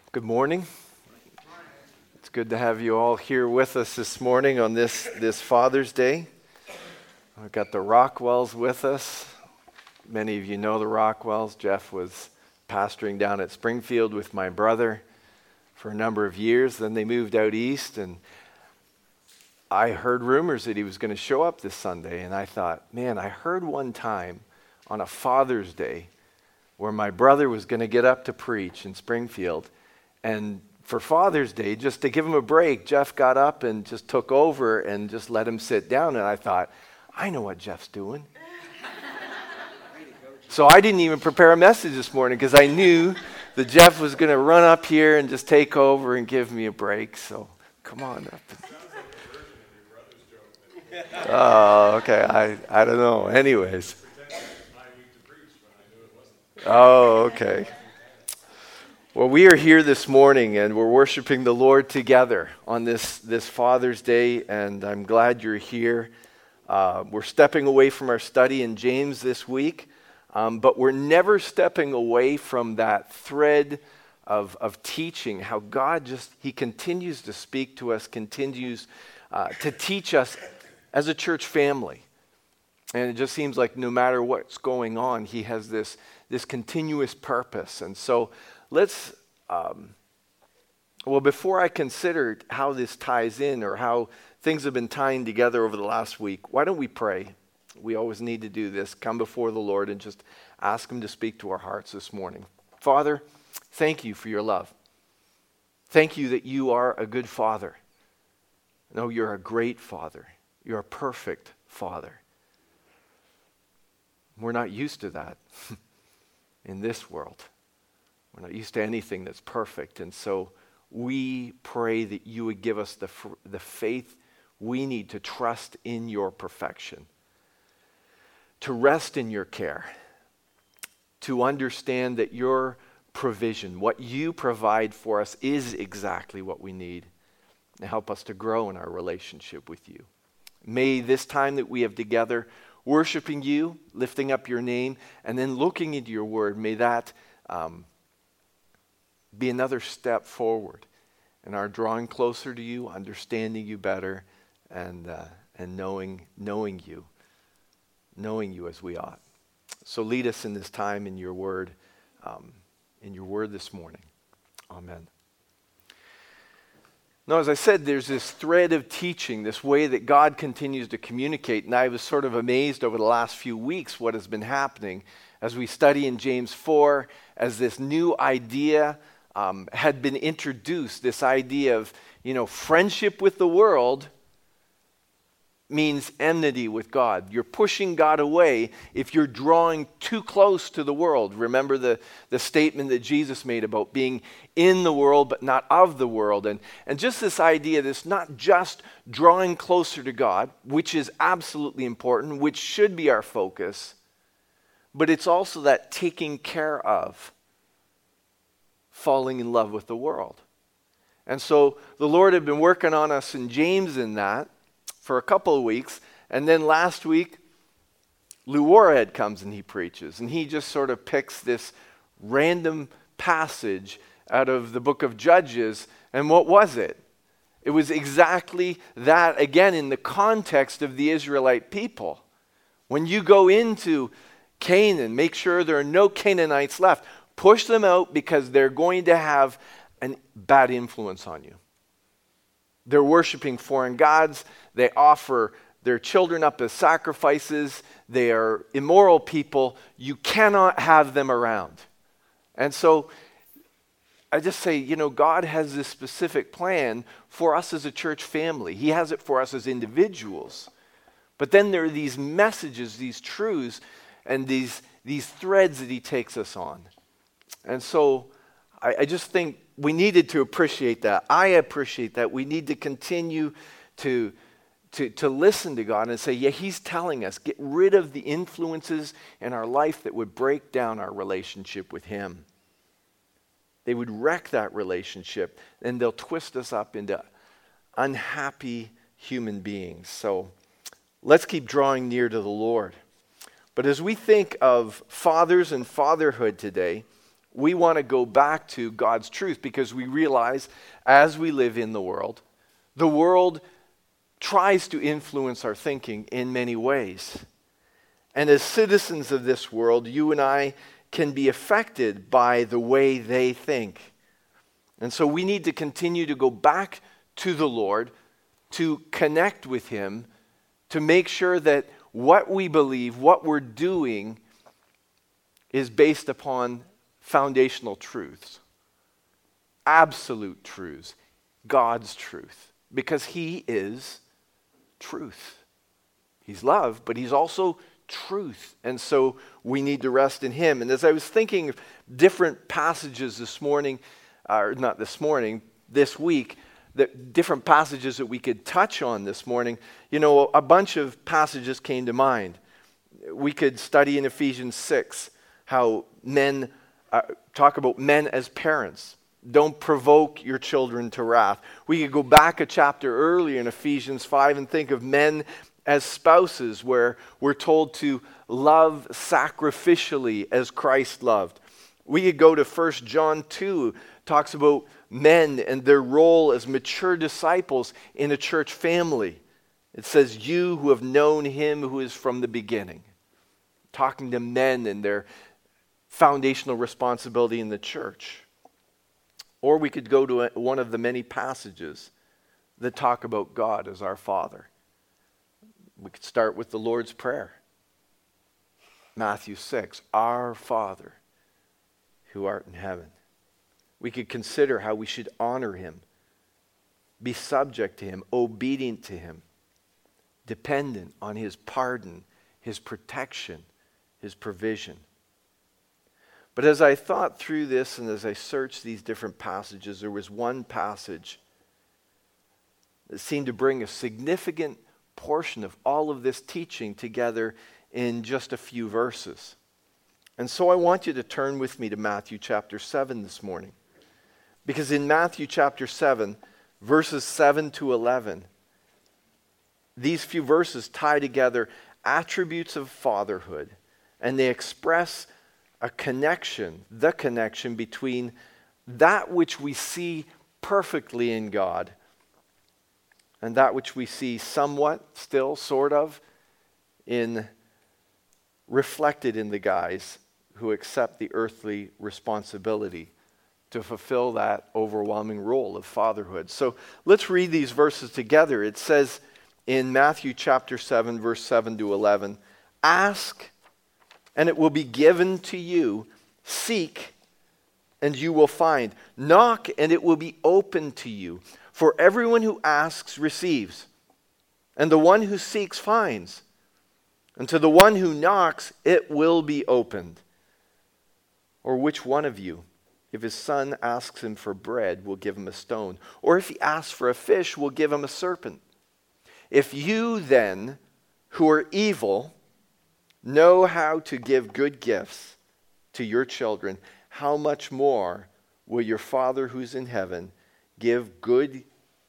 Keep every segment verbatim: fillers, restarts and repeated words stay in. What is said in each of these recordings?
Good morning. It's good to have you all here with us this morning on this, this Father's Day. We've got the Rockwells with us. Many of you know the Rockwells. Jeff was pastoring down at Springfield with my brother for a number of years. Then they moved out east, and I heard rumors that he was going to show up this Sunday, and I thought, man, I heard one time on a Father's Day where my brother was going to get up to preach in Springfield, and for Father's Day, just to give him a break, Jeff got up and just took over and just let him sit down. And I thought, I know what Jeff's doing. So I didn't even prepare a message this morning because I knew that Jeff was going to run up here and just take over and give me a break. So come on up. Oh, okay. I, I don't know. Anyways. Oh, okay. Well, we are here this morning, and we're worshiping the Lord together on this, this Father's Day, and I'm glad you're here. Uh, we're stepping away from our study in James this week, um, but we're never stepping away from that thread of, of teaching, how God just, He continues to speak to us, continues uh, to teach us as a church family. And it just seems like no matter what's going on, He has this, this continuous purpose. And so let's, um, well, before I consider how this ties in or how things have been tying together over the last week, why don't we pray? We always need to do this. Come before the Lord and just ask Him to speak to our hearts this morning. Father, thank you for your love. Thank you that you are a good Father. No, you're a great Father. You're a perfect Father. We're not used to that in this world. We're not used to anything that's perfect. And so we pray that you would give us the, the faith we need to trust in your perfection, to rest in your care, to understand that your provision, what you provide for us, is exactly what we need, and help us to grow in our relationship with you. May this time that we have together, worshiping you, lifting up your name, and then looking into your word, may that um, be another step forward in our drawing closer to you, understanding you better, and uh, and knowing knowing you, knowing you as we ought. So lead us in this time in your word, um, in your word this morning. Amen. Now, as I said, there's this thread of teaching, this way that God continues to communicate, and I was sort of amazed over the last few weeks what has been happening as we study in James four, as this new idea um, had been introduced, this idea of, you know, friendship with the world means enmity with God. You're pushing God away if you're drawing too close to the world. Remember the, the statement that Jesus made about being in the world but not of the world. And, and just this idea that it's not just drawing closer to God, which is absolutely important, which should be our focus, but it's also that taking care of falling in love with the world. And so the Lord had been working on us in James in that for a couple of weeks, and then last week, Lou Warhead comes and he preaches, and he just sort of picks this random passage out of the book of Judges, and what was it? It was exactly that, again, in the context of the Israelite people. When you go into Canaan, make sure there are no Canaanites left. Push them out because they're going to have a bad influence on you. They're worshiping foreign gods. They offer their children up as sacrifices. They are immoral people. You cannot have them around. And so I just say, you know, God has this specific plan for us as a church family. He has it for us as individuals. But then there are these messages, these truths, and these, these threads that He takes us on. And so I, I just think we needed to appreciate that. I appreciate that. We need to continue to, to, to listen to God and say, yeah, He's telling us, get rid of the influences in our life that would break down our relationship with Him. They would wreck that relationship, and they'll twist us up into unhappy human beings. So let's keep drawing near to the Lord. But as we think of fathers and fatherhood today, We want to go back to God's truth because we realize as we live in the world, the world tries to influence our thinking in many ways. And as citizens of this world, you and I can be affected by the way they think. And so we need to continue to go back to the Lord, to connect with Him, to make sure that what we believe, what we're doing, is based upon foundational truths, absolute truths, God's truth, because He is truth. He's love, but He's also truth. And so we need to rest in Him. And as I was thinking of different passages this morning, or not this morning, this week, the different passages that we could touch on this morning, you know, a bunch of passages came to mind. We could study in Ephesians six how men uh, talk about men as parents. Don't provoke your children to wrath. We could go back a chapter earlier in Ephesians five and think of men as spouses, where we're told to love sacrificially as Christ loved. We could go to First John two, talks about men and their role as mature disciples in a church family. It says, you who have known Him who is from the beginning. Talking to men and their foundational responsibility in the church. Or we could go to one of the many passages that talk about God as our Father. We could start with the Lord's Prayer. Matthew six, Our Father, who art in heaven. We could consider how we should honor Him, be subject to Him, obedient to Him, dependent on His pardon, His protection, His provision. But as I thought through this and as I searched these different passages, there was one passage that seemed to bring a significant portion of all of this teaching together in just a few verses. And so I want you to turn with me to Matthew chapter seven this morning. Because in Matthew chapter seven, verses seven to eleven, these few verses tie together attributes of fatherhood, and they express a connection, the connection between that which we see perfectly in God and that which we see somewhat, still, sort of, in reflected in the guys who accept the earthly responsibility to fulfill that overwhelming role of fatherhood. So let's read these verses together. It says in Matthew chapter seven, verse seven to eleven, ask, and it will be given to you. Seek, and you will find. Knock, and it will be opened to you. For everyone who asks receives, and the one who seeks finds. And to the one who knocks, it will be opened. Or which one of you, if his son asks him for bread, will give him a stone? Or if he asks for a fish, will give him a serpent? If you then, who are evil, know how to give good gifts to your children, how much more will your Father who's in heaven give good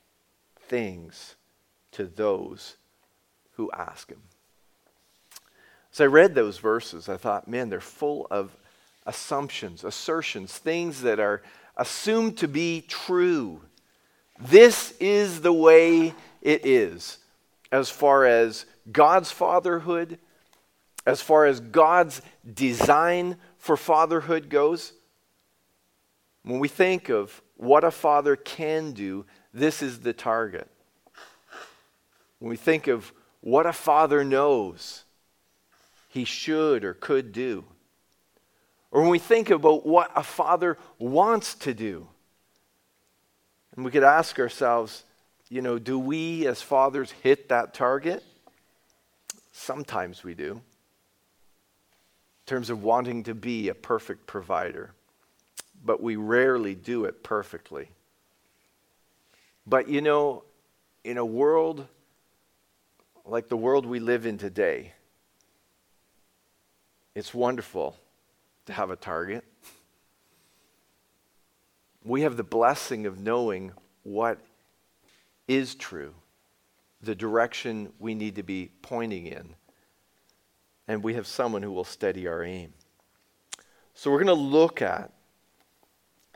things to those who ask Him? As I read those verses, I thought, man, they're full of assumptions, assertions, things that are assumed to be true. This is the way it is as far as God's fatherhood, as far as God's design for fatherhood goes. When we think of what a father can do, this is the target. When we think of what a father knows he should or could do, or when we think about what a father wants to do, and we could ask ourselves, you know, do we as fathers hit that target? Sometimes we do, in terms of wanting to be a perfect provider, but we rarely do it perfectly. But you know, in a world like the world we live in today, it's wonderful to have a target. We have the blessing of knowing what is true, the direction we need to be pointing in, and we have someone who will steady our aim. So we're going to look at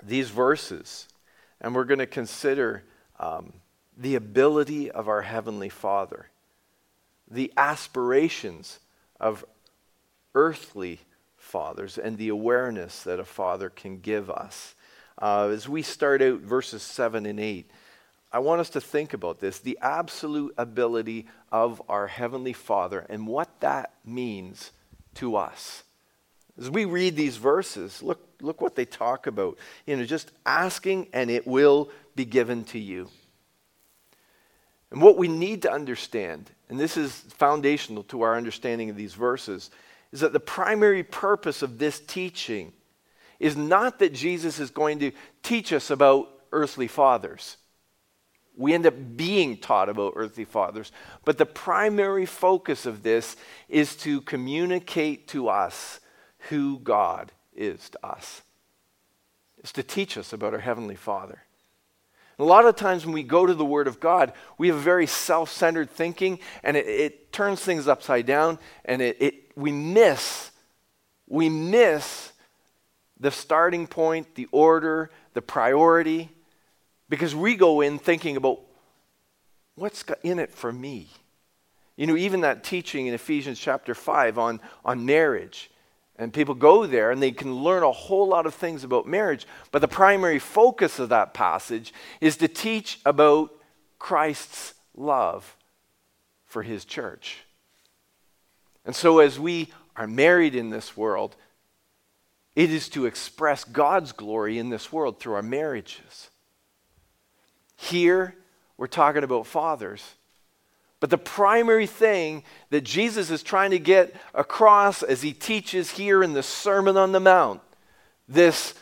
these verses, and we're going to consider um, the ability of our Heavenly Father, the aspirations of earthly fathers, and the awareness that a father can give us. Uh, as we start out verses seven and eight, I want us to think about this, the absolute ability of our Heavenly Father and what that means to us. As we read these verses, look, look what they talk about. You know, just asking and it will be given to you. And what we need to understand, and this is foundational to our understanding of these verses, is that the primary purpose of this teaching is not that Jesus is going to teach us about earthly fathers. We end up being taught about earthly fathers. But the primary focus of this is to communicate to us who God is to us. It's to teach us about our Heavenly Father. A lot of times when we go to the Word of God, we have very self-centered thinking, and it, it turns things upside down, and it, it we miss, we miss the starting point, the order, the priority, because we go in thinking about what's in it for me. You know, even that teaching in Ephesians chapter five on, on marriage, and people go there and they can learn a whole lot of things about marriage, but the primary focus of that passage is to teach about Christ's love for his church. And so as we are married in this world, it is to express God's glory in this world through our marriages. Here, we're talking about fathers. But the primary thing that Jesus is trying to get across as he teaches here in the Sermon on the Mount, this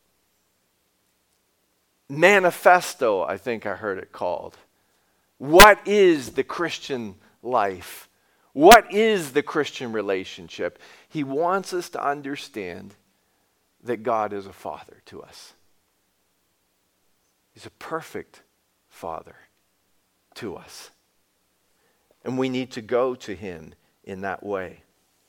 manifesto, I think I heard it called. What is the Christian life? What is the Christian relationship? He wants us to understand that God is a father to us. He's a perfect Father to us. And we need to go to him in that way.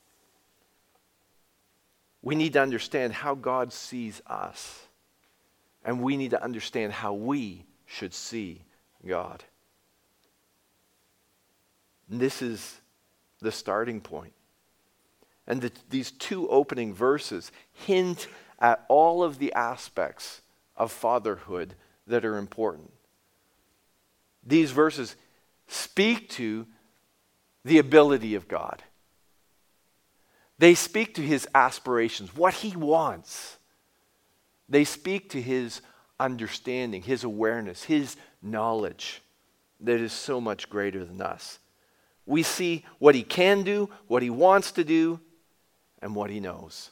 We need to understand how God sees us. And we need to understand how we should see God. And this is the starting point. And the, these two opening verses hint at all of the aspects of fatherhood that are important. These verses speak to the ability of God. They speak to his aspirations, what he wants. They speak to his understanding, his awareness, his knowledge that is so much greater than us. We see what he can do, what he wants to do, and what he knows.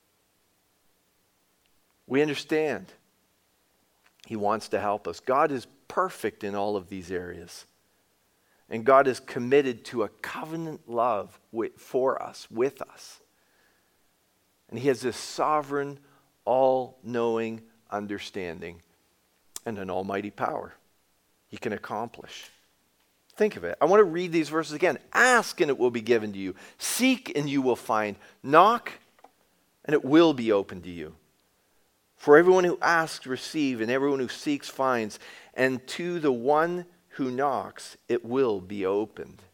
We understand he wants to help us. God is perfect in all of these areas. And God is committed to a covenant love with, for us, with us. And he has this sovereign, all-knowing understanding and an almighty power he can accomplish. Think of it. I want to read these verses again. Ask and it will be given to you. Seek and you will find. Knock and it will be opened to you. For everyone who asks receives, and everyone who seeks finds. And to the one who knocks, it will be opened.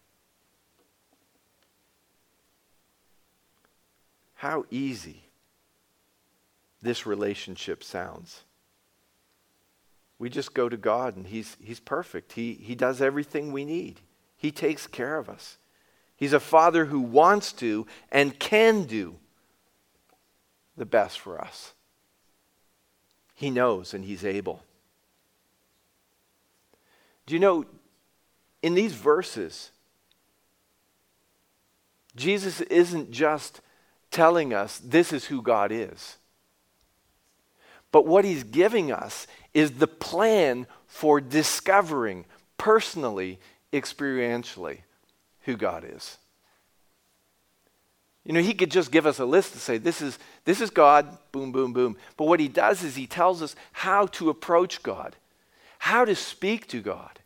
How easy this relationship sounds. We just go to God and he's, he's perfect. He, he does everything we need. He takes care of us. He's a father who wants to and can do the best for us. He knows and he's able. Do you know, in these verses, Jesus isn't just telling us this is who God is. But what he's giving us is the plan for discovering personally, experientially, who God is. You know, he could just give us a list to say, this is, this is God, boom, boom, boom. But what he does is he tells us how to approach God, how to speak to God.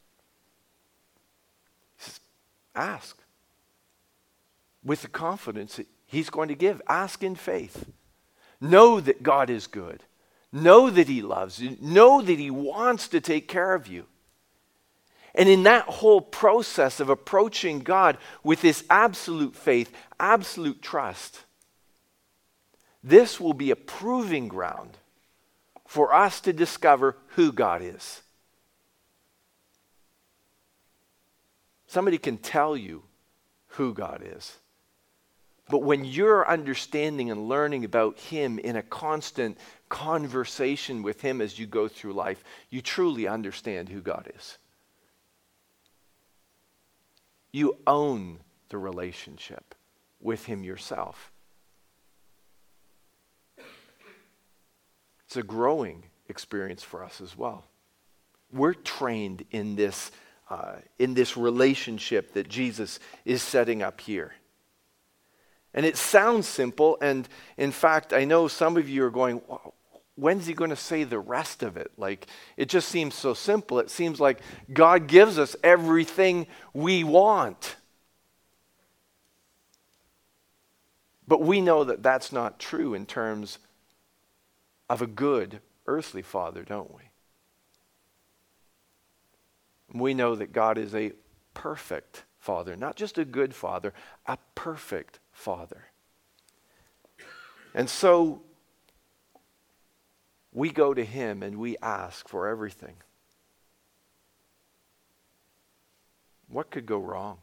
He says, ask with the confidence that he's going to give. Ask in faith. Know that God is good. Know that he loves you. Know that he wants to take care of you. And in that whole process of approaching God with this absolute faith, absolute trust, this will be a proving ground for us to discover who God is. Somebody can tell you who God is. But when you're understanding and learning about him in a constant conversation with him as you go through life, you truly understand who God is. You own the relationship with him yourself. It's a growing experience for us as well. We're trained in this, uh, in this relationship that Jesus is setting up here. And it sounds simple, and in fact, I know some of you are going, when's he going to say the rest of it? Like, it just seems so simple. It seems like God gives us everything we want. But we know that that's not true in terms of a good earthly father, don't we? We know that God is a perfect father, not just a good father, a perfect father. And so we go to him and we ask for everything. What could go wrong?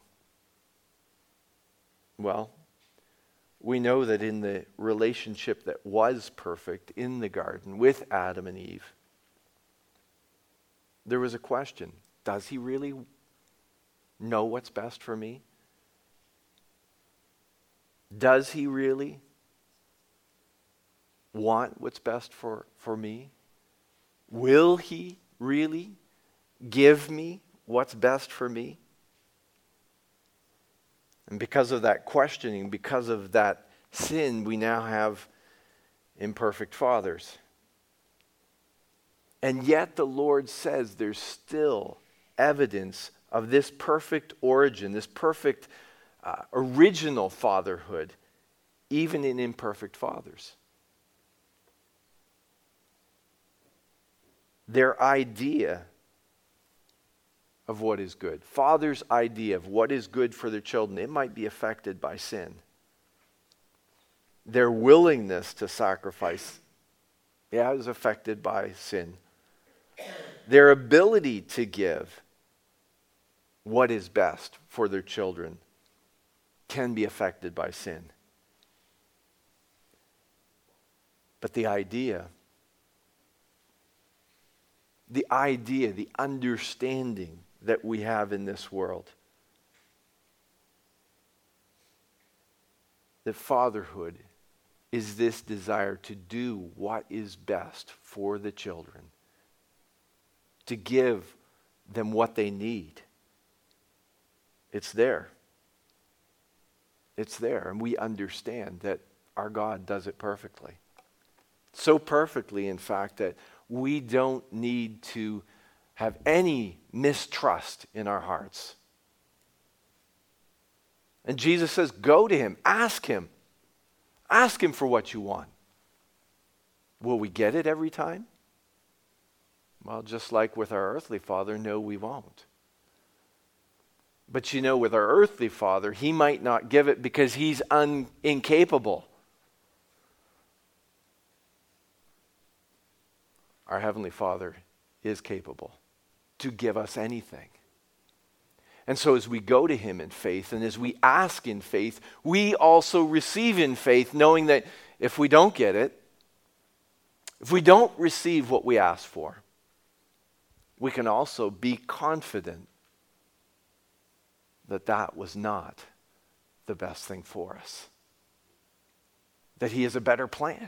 Well, we know that in the relationship that was perfect in the garden with Adam and Eve, there was a question. Does he really know what's best for me? Does he really want what's best for, for me? Will he really give me what's best for me? And because of that questioning, because of that sin, we now have imperfect fathers. And yet the Lord says there's still evidence of this perfect origin, this perfect uh, original fatherhood, even in imperfect fathers. Their idea of what is good, fathers' idea of what is good for their children, it might be affected by sin. Their willingness to sacrifice, yeah, is affected by sin. Their ability to give what is best for their children can be affected by sin. But the idea, the idea, the understanding that we have in this world, that fatherhood is this desire to do what is best for the children, to give them what they need. It's there. It's there, and we understand that our God does it perfectly. So perfectly, in fact, that we don't need to have any mistrust in our hearts. And Jesus says, go to him, ask him. Ask him for what you want. Will we get it every time? Well, just like with our earthly father, no, we won't. But you know, with our earthly father, he might not give it because he's un- incapable. Our Heavenly Father is capable to give us anything. And so as we go to him in faith and as we ask in faith, we also receive in faith, knowing that if we don't get it, if we don't receive what we ask for, we can also be confident that that was not the best thing for us. That he has a better plan.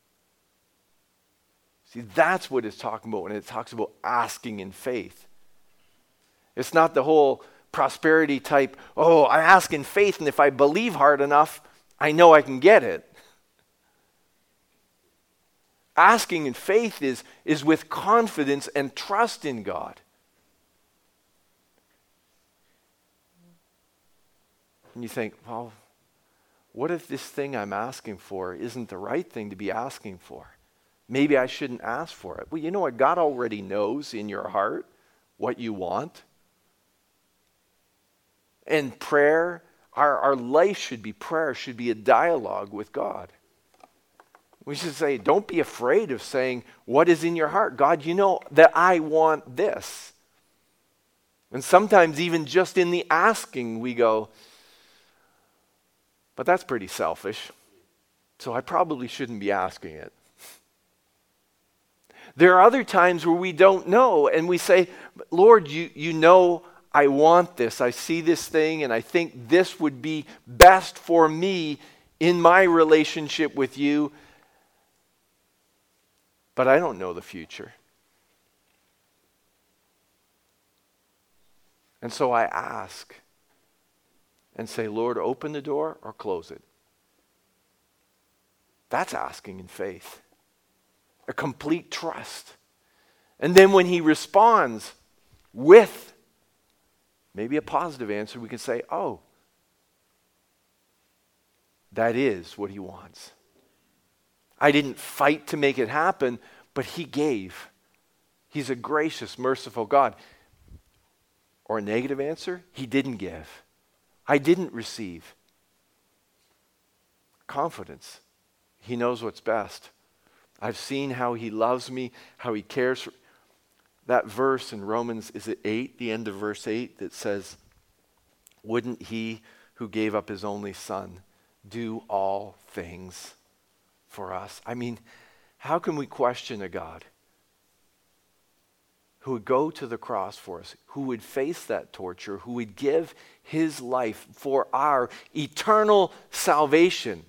See, that's what it's talking about when it talks about asking in faith. It's not the whole prosperity type, oh, I ask in faith, and if I believe hard enough, I know I can get it. Asking in faith is, is with confidence and trust in God. And you think, well, what if this thing I'm asking for isn't the right thing to be asking for? maybe I shouldn't ask for it. Well, you know what? God already knows in your heart what you want. And prayer, our, our life should be prayer, should be a dialogue with God. We should say, don't be afraid of saying what is in your heart. God, you know that I want this. And sometimes even just in the asking, we go, but that's pretty selfish. So I probably shouldn't be asking it. There are other times where we don't know and we say, Lord, you, you know I want this. I see this thing and I think this would be best for me in my relationship with you. But I don't know the future. And so I ask and say, Lord, open the door or close it. That's asking in faith. A complete trust. And then when he responds with maybe a positive answer, we can say, oh, that is what he wants. I didn't fight to make it happen, but he gave. He's a gracious, merciful God. Or a negative answer, he didn't give. I didn't receive. Confidence. He knows what's best. I've seen how he loves me, how he cares for. That verse in Romans, is it eight, the end of verse eight, that says, wouldn't he who gave up his only son do all things for us? I mean, how can we question a God who would go to the cross for us, who would face that torture, who would give his life for our eternal salvation?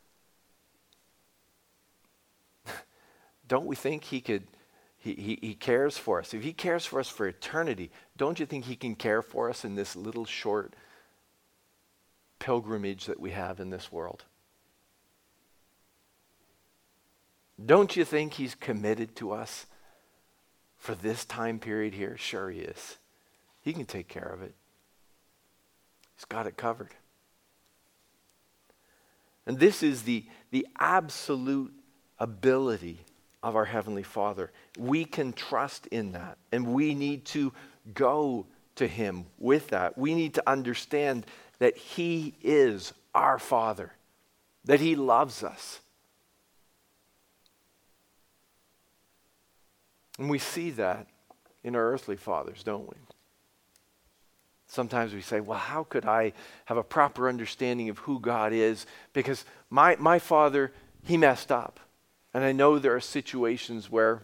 Don't we think he could, he, he, he cares for us? If he cares for us for eternity, don't you think he can care for us in this little short pilgrimage that we have in this world? Don't you think he's committed to us for this time period here? Sure he is. He can take care of it. He's got it covered. And this is the, the absolute ability of our Heavenly Father. We can trust in that, and we need to go to him with that. We need to understand that he is our Father, that he loves us. And we see that in our earthly fathers, don't we? Sometimes we say, well, how could I have a proper understanding of who God is? Because my, my father, he messed up. And I know there are situations where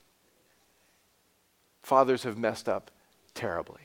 fathers have messed up terribly.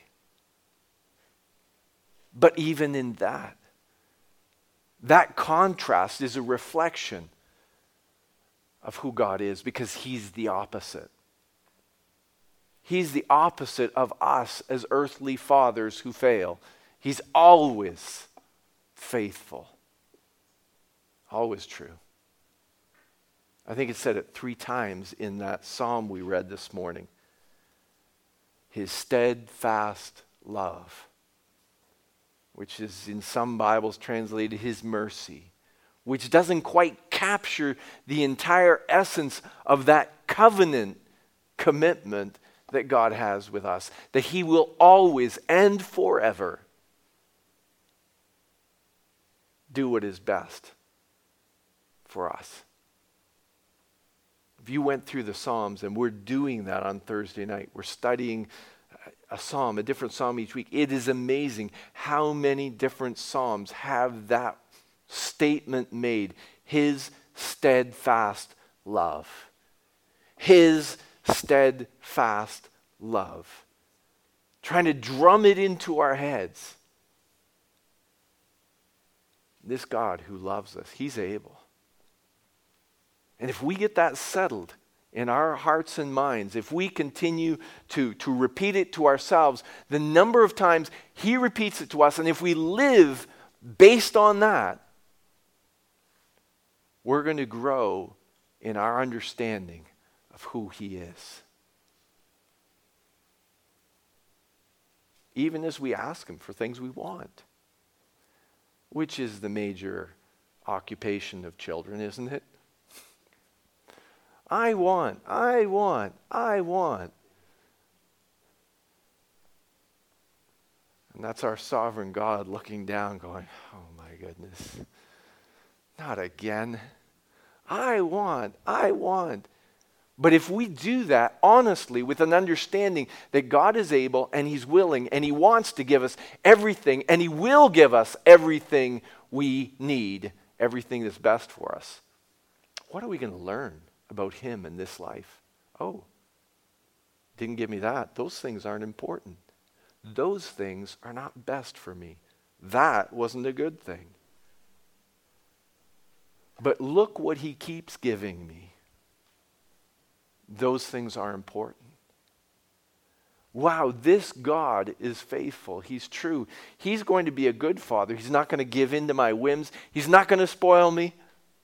But even in that, that contrast is a reflection of who God is, because he's the opposite. He's the opposite of us as earthly fathers who fail. He's always faithful. Always true. I think it said it three times in that psalm we read this morning. His steadfast love, which is in some Bibles translated his mercy, which doesn't quite capture the entire essence of that covenant commitment that God has with us, that he will always and forever do what is best for us. If you went through the Psalms, and we're doing that on Thursday night, we're studying a psalm, a different psalm each week. It is amazing how many different psalms have that statement made. His steadfast love. His steadfast love. Trying to drum it into our heads. This God who loves us, he's able. And if we get that settled in our hearts and minds, if we continue to, to repeat it to ourselves, the number of times he repeats it to us, and if we live based on that, we're going to grow in our understanding of who he is. Even as we ask him for things we want, which is the major occupation of children, isn't it? I want, I want, I want. And that's our sovereign God looking down going, oh my goodness, not again. I want, I want. But if we do that honestly with an understanding that God is able and He's willing and He wants to give us everything and He will give us everything we need, everything that's best for us, what are we going to learn about Him in this life? Oh, didn't give me that. Those things aren't important. Those things are not best for me. That wasn't a good thing. But look what He keeps giving me. Those things are important. Wow, this God is faithful. He's true. He's going to be a good father. He's not going to give in to my whims. He's not going to spoil me.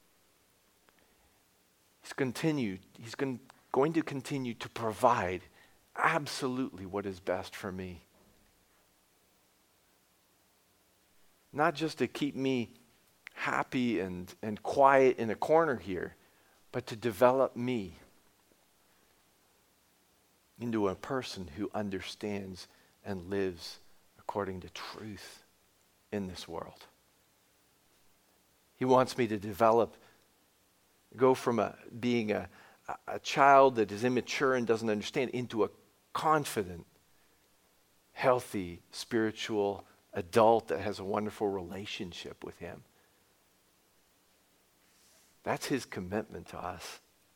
He's continued. He's going, going to continue to provide absolutely what is best for me. Not just to keep me happy and, and quiet in a corner here, but to develop me into a person who understands and lives according to truth in this world. He wants me to develop, go from a, being a, a child that is immature and doesn't understand into a confident, healthy, spiritual adult that has a wonderful relationship with Him. That's His commitment to us.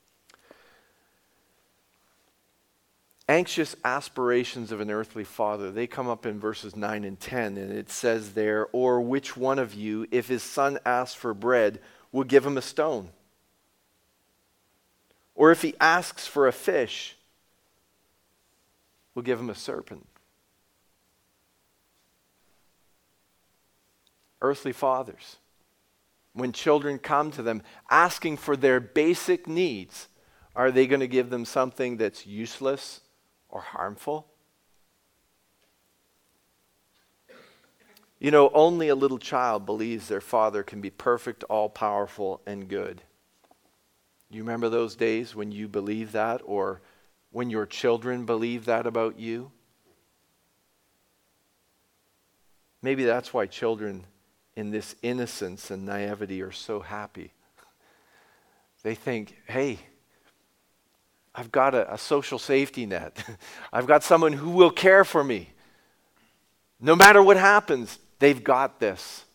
Anxious aspirations of an earthly father, they come up in verses nine and ten, and it says there, or which one of you, if his son asks for bread, will give him a stone? Or if he asks for a fish, will give him a serpent? Earthly fathers, when children come to them asking for their basic needs, are they going to give them something that's useless or harmful? You know, only a little child believes their father can be perfect, all-powerful, and good. You remember those days when you believed that, or when your children believed that about you? Maybe that's why children in this innocence and naivety are so happy. They think, hey, I've got a, a social safety net. I've got someone who will care for me. No matter what happens, they've got this.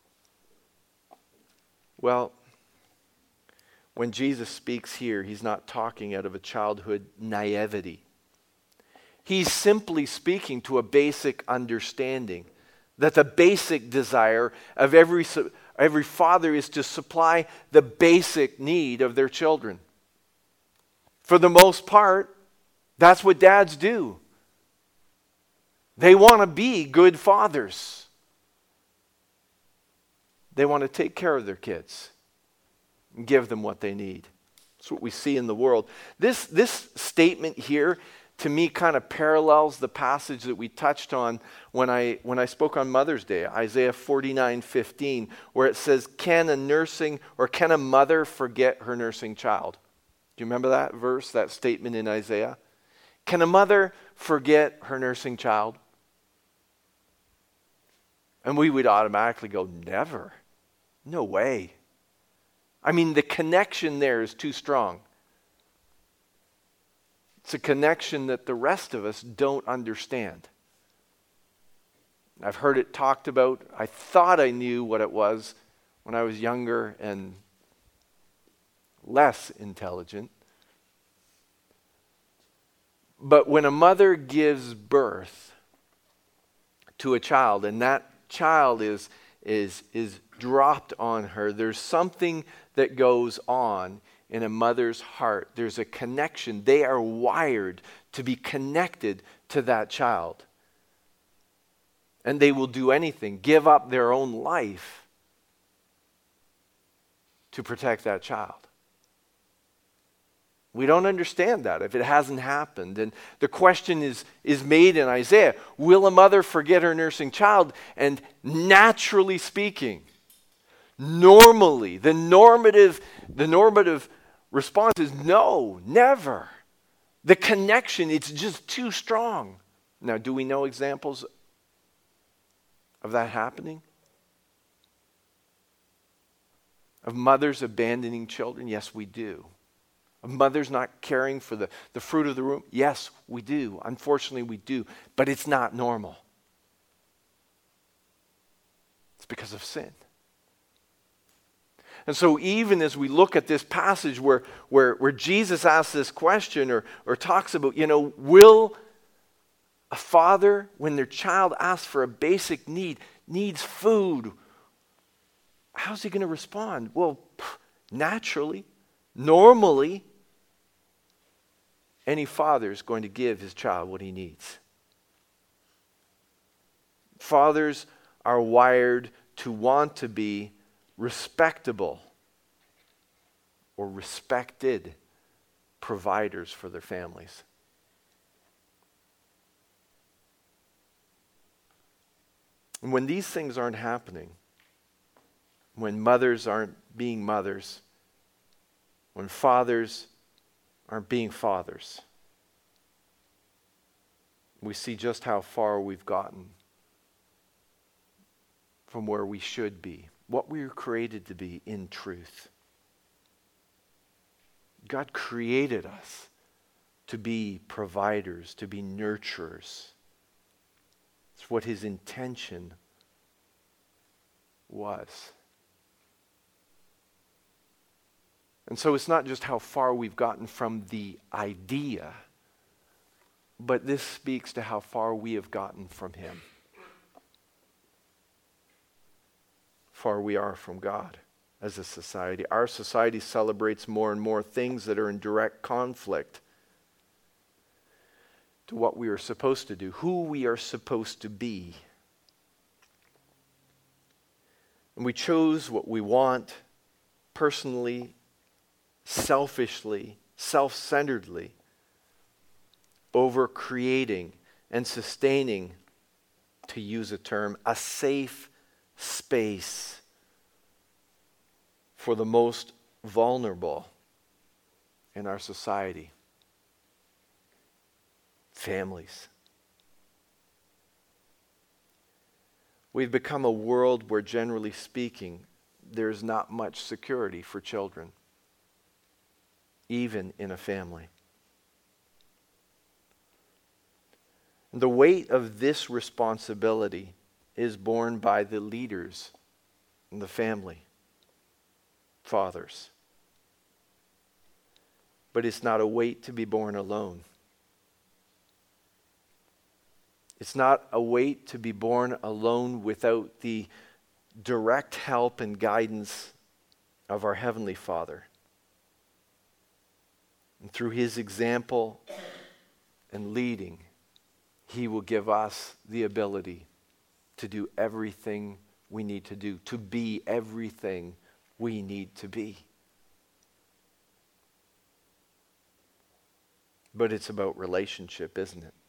Well, when Jesus speaks here, He's not talking out of a childhood naivety. He's simply speaking to a basic understanding that the basic desire of every, every father is to supply the basic need of their children. For the most part, that's what dads do. They want to be good fathers. They want to take care of their kids and give them what they need. That's what we see in the world. This, this statement here, to me, kind of parallels the passage that we touched on when I, when I spoke on Mother's Day, Isaiah forty-nine fifteen, where it says, can a nursing or can a mother forget her nursing child? Do you remember that verse, that statement in Isaiah? Can a mother forget her nursing child? And we would automatically go, never. No way. I mean, the connection there is too strong. It's a connection that the rest of us don't understand. I've heard it talked about. I thought I knew what it was when I was younger and less intelligent. But when a mother gives birth to a child and that child is, is, is dropped on her, there's something that goes on in a mother's heart. There's a connection. They are wired to be connected to that child. And they will do anything, give up their own life to protect that child. We don't understand that if it hasn't happened. And the question is, is made in Isaiah, will a mother forget her nursing child? And naturally speaking, normally, the normative, the normative response is no, never. The connection, it's just too strong. Now, do we know examples of that happening? Of mothers abandoning children? Yes, we do. Of mothers not caring for the, the fruit of the womb? Yes, we do. Unfortunately, we do. But it's not normal. It's because of sin. And so even as we look at this passage where, where, where Jesus asks this question or, or talks about, you know, will a father, when their child asks for a basic need, needs food, how's he going to respond? Well, naturally, normally, any father is going to give his child what he needs. Fathers are wired to want to be respectable or respected providers for their families. And when these things aren't happening, when mothers aren't being mothers, when fathers aren't being fathers, we see just how far we've gotten from where we should be, what we were created to be in truth. God created us to be providers, to be nurturers. It's what his intention was. And so it's not just how far we've gotten from the idea, but this speaks to how far we have gotten from him. Far we are from God as a society. Our society celebrates more and more things that are in direct conflict to what we are supposed to do, who we are supposed to be. And we chose what we want personally, selfishly, self-centeredly, over creating and sustaining, to use a term, a safe space for the most vulnerable in our society. Families. We've become a world where, generally speaking, there's not much security for children, even in a family. The weight of this responsibility is borne by the leaders in the family, fathers. But it's not a weight to be borne alone. It's not a weight to be borne alone without the direct help and guidance of our Heavenly Father. And through his example and leading, he will give us the ability to do everything we need to do, to be everything we need to be. But it's about relationship, isn't it?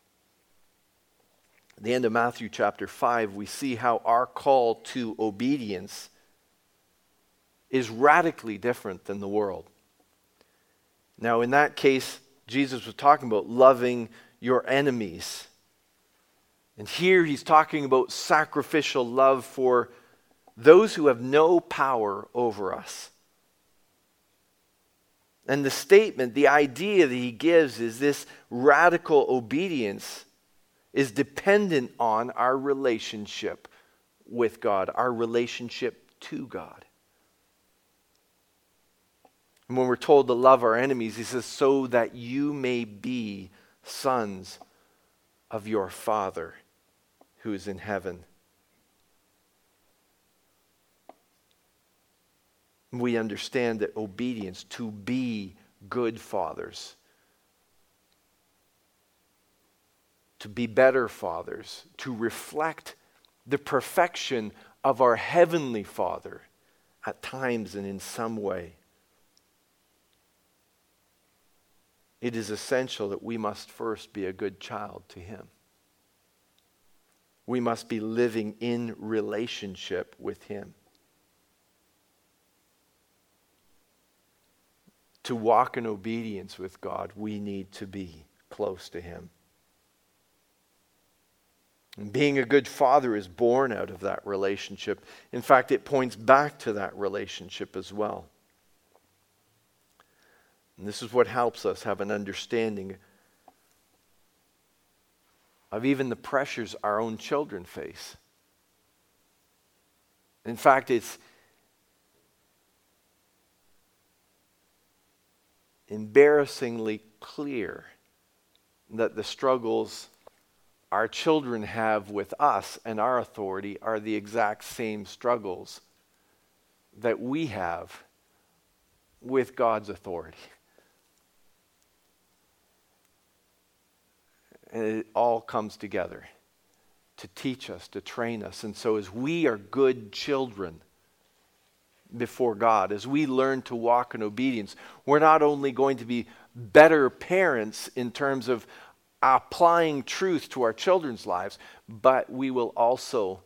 At the end of Matthew chapter five, we see how our call to obedience is radically different than the world. Now, in that case, Jesus was talking about loving your enemies. And here he's talking about sacrificial love for those who have no power over us. And the statement, the idea that he gives is this radical obedience is dependent on our relationship with God, our relationship to God. And when we're told to love our enemies, he says, so that you may be sons of your Father who is in heaven. We understand that obedience, to be good fathers, to be better fathers, to reflect the perfection of our Heavenly Father at times and in some way. It is essential that we must first be a good child to him. We must be living in relationship with him. to walk in obedience with God, we need to be close to Him. And being a good father is born out of that relationship. In fact, it points back to that relationship as well. And this is what helps us have an understanding of even the pressures our own children face. In fact, it's embarrassingly clear that the struggles our children have with us and our authority are the exact same struggles that we have with God's authority. And it all comes together to teach us, to train us. And so as we are good children before God, as we learn to walk in obedience, we're not only going to be better parents in terms of applying truth to our children's lives, but we will also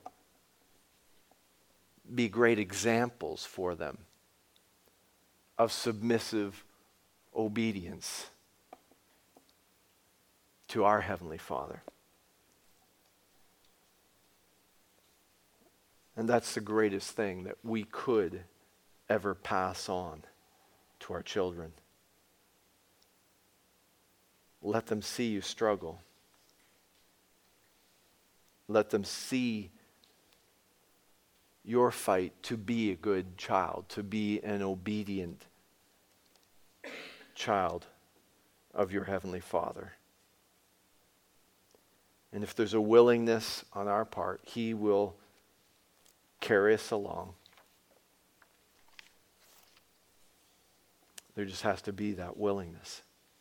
be great examples for them of submissive obedience to our Heavenly Father. And that's the greatest thing that we could ever pass on to our children. Let them see you struggle. Let them see your fight to be a good child, to be an obedient child of your Heavenly Father. And if there's a willingness on our part, He will carry us along. There just has to be that willingness.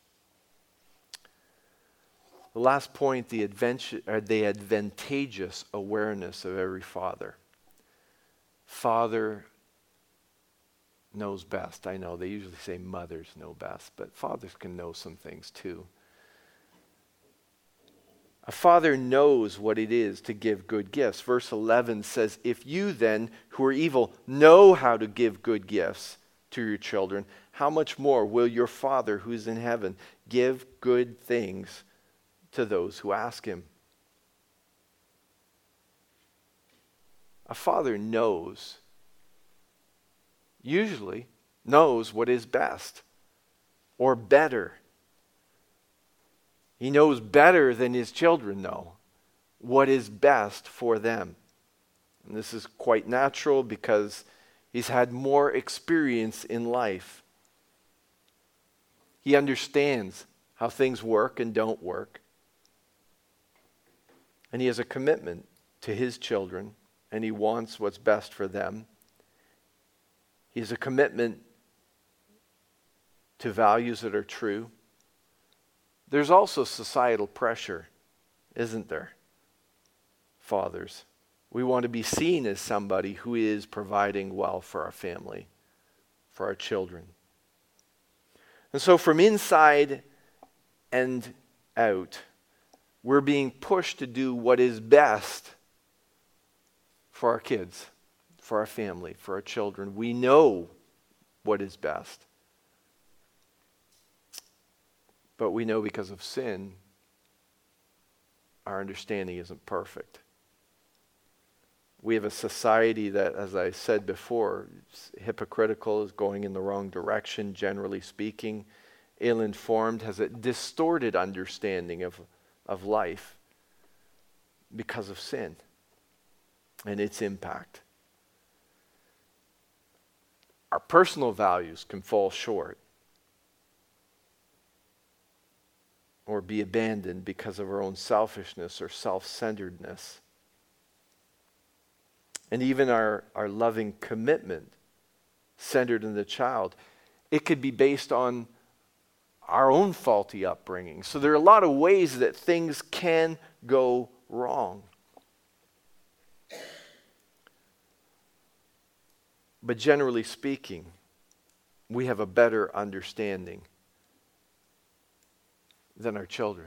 The last point, the, advent- or the advantageous awareness of every father. Father knows best. I know they usually say mothers know best, but fathers can know some things too. A father knows what it is to give good gifts. Verse eleven says, if you then, who are evil, know how to give good gifts to your children, how much more will your Father who is in heaven give good things to those who ask Him? A father knows, usually knows what is best or better. He knows better than his children know what is best for them. And this is quite natural because he's had more experience in life. He understands how things work and don't work. And he has a commitment to his children, and he wants what's best for them. He has a commitment to values that are true. There's also societal pressure, isn't there? Fathers, we want to be seen as somebody who is providing well for our family, for our children. And so from inside and out, we're being pushed to do what is best for our kids, for our family, for our children. We know what is best. But we know because of sin, our understanding isn't perfect. We have a society that, as I said before, is hypocritical, is going in the wrong direction, generally speaking. Ill-informed, has a distorted understanding of, of life because of sin and its impact. Our personal values can fall short or be abandoned because of our own selfishness or self-centeredness. And even our, our loving commitment centered in the child, it could be based on our own faulty upbringing. So there are a lot of ways that things can go wrong. But generally speaking, we have a better understanding than our children.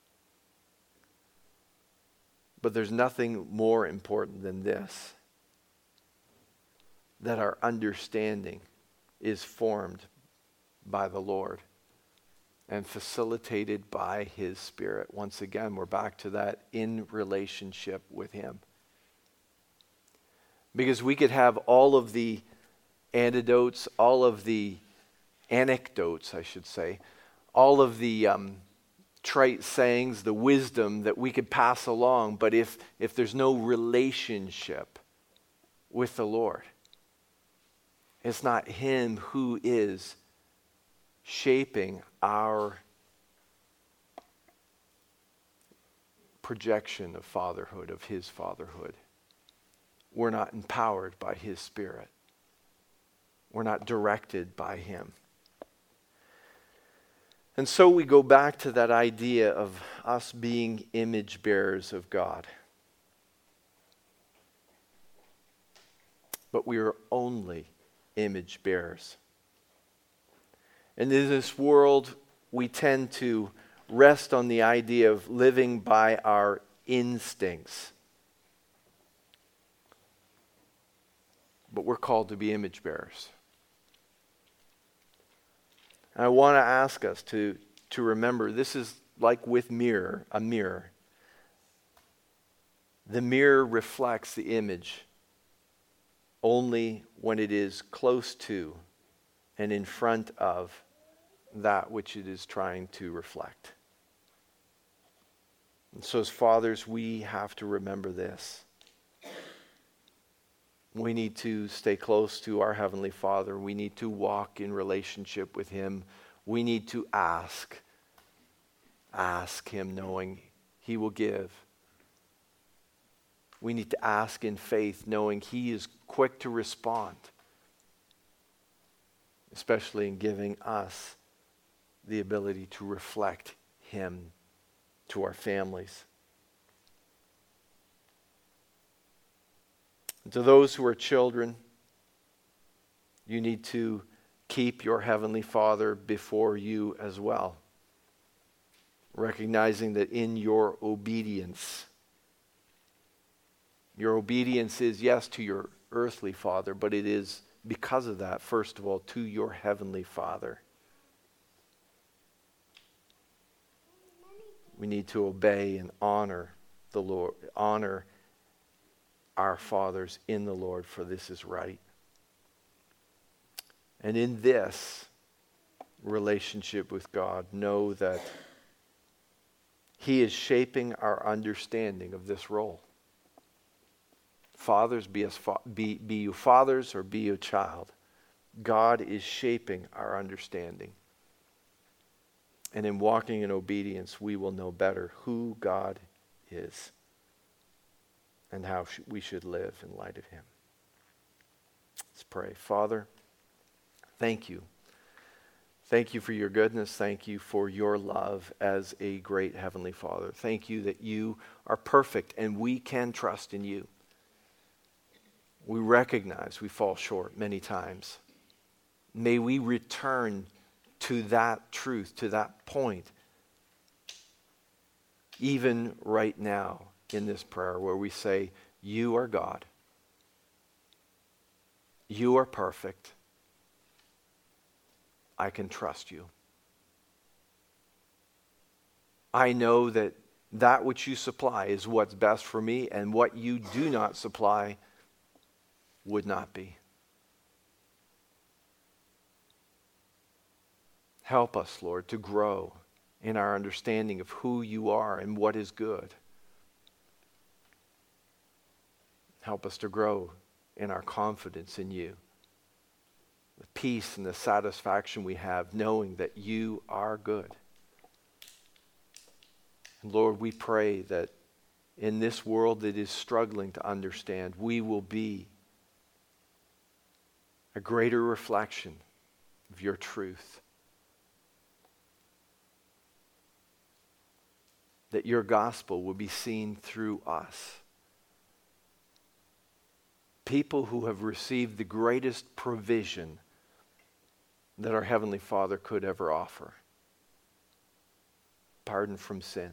But there's nothing more important than this, that our understanding is formed by the Lord and facilitated by His Spirit. Once again, we're back to that in relationship with Him. Because we could have all of the antidotes, all of the anecdotes, I should say, all of the um, trite sayings, the wisdom that we could pass along, but if, if there's no relationship with the Lord, it's not Him who is shaping our projection of fatherhood, of His fatherhood. We're not empowered by His Spirit. We're not directed by Him. And so we go back to that idea of us being image bearers of God. But we are only image bearers. And in this world, we tend to rest on the idea of living by our instincts. But we're called to be image bearers. And I want to ask us to, to remember, this is like with mirror, a mirror. The mirror reflects the image only when it is close to and in front of that which it is trying to reflect. And so as fathers, we have to remember this. We need to stay close to our Heavenly Father. We need to walk in relationship with Him. We need to ask. Ask Him knowing He will give. We need to ask in faith knowing He is quick to respond, especially in giving us the ability to reflect Him to our families. And to those who are children, you need to keep your Heavenly Father before you as well, recognizing that in your obedience, your obedience is, yes, to your earthly father, but it is because of that, first of all, to your Heavenly Father. We need to obey and honor the Lord, honor our fathers in the Lord, for this is right. And in this relationship with God, know that He is shaping our understanding of this role. Fathers, be, as fa- be, be you fathers or be you a child. God is shaping our understanding. And in walking in obedience, we will know better who God is and how sh- we should live in light of Him. Let's pray. Father, thank you. Thank you for your goodness. Thank you for your love as a great Heavenly Father. Thank you that you are perfect and we can trust in you. We recognize we fall short many times. May we return to that truth, to that point, even right now in this prayer where we say, you are God. You are perfect. I can trust you. I know that that which you supply is what's best for me, and what you do not supply would not be. Help us, Lord, to grow in our understanding of who you are and what is good. Help us to grow in our confidence in you. The peace and the satisfaction we have knowing that you are good. And Lord, we pray that in this world that is struggling to understand, we will be a greater reflection of your truth. That your gospel will be seen through us. People who have received the greatest provision that our Heavenly Father could ever offer. Pardon from sin.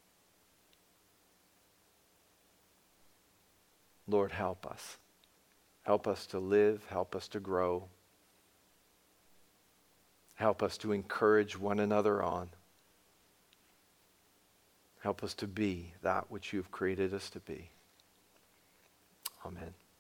Lord, help us. Help us to live. Help us to grow. Help us to encourage one another on. Help us to be that which you've created us to be. Amen.